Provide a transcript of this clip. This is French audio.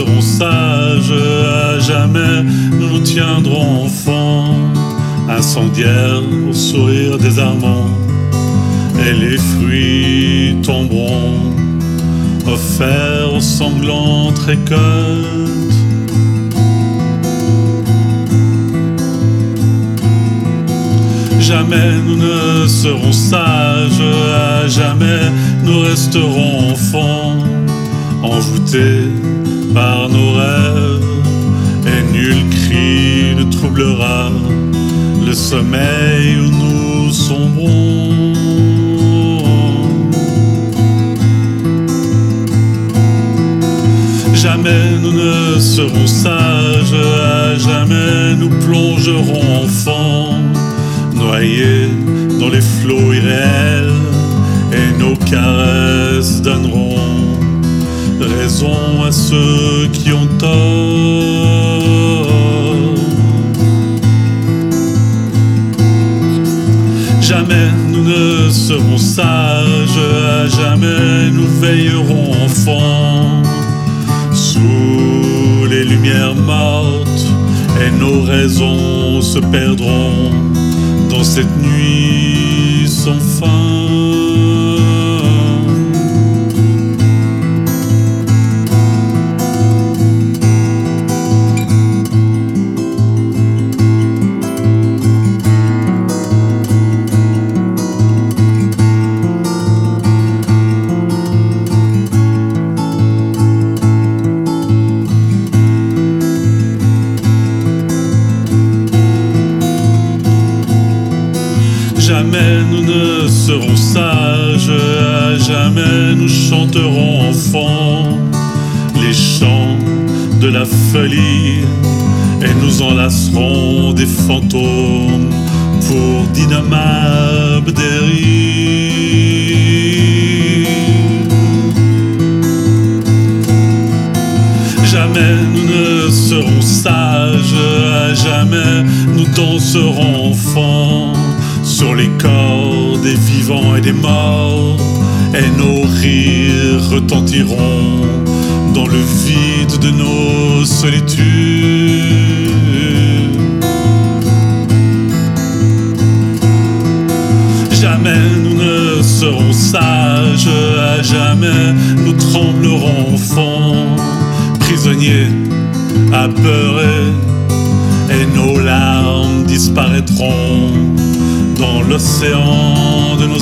serons sages, à jamais nous nous tiendrons enfants, incendiaires au sourire désarmant, et les fruits tomberont, offerts aux sanglantes récoltes. Jamais nous ne serons sages, à jamais nous resterons enfants, envoûtés par nos rêves, et nul cri ne troublera le sommeil où nous sombrons. Jamais nous ne serons sages, à jamais nous plongerons enfants, noyés dans les flots irréels, et nos caresses donneront raison à ceux qui ont tort. Jamais nous ne serons sages, à jamais nous veillerons enfants, sous les lumières mortes, et nos raisons se perdront dans cette nuit sans fin. Jamais nous ne serons sages, à jamais nous chanterons enfants les chants de la folie, et nous enlacerons des fantômes pour d'innommables dérives. Jamais nous ne serons sages, à jamais nous danserons enfants sur les corps des vivants et des morts, et nos rires retentiront dans le vide de nos solitudes. Jamais nous ne serons sages, à jamais nous tremblerons enfants, prisonniers apeurés, et nos larmes disparaîtront dans l'océan de nos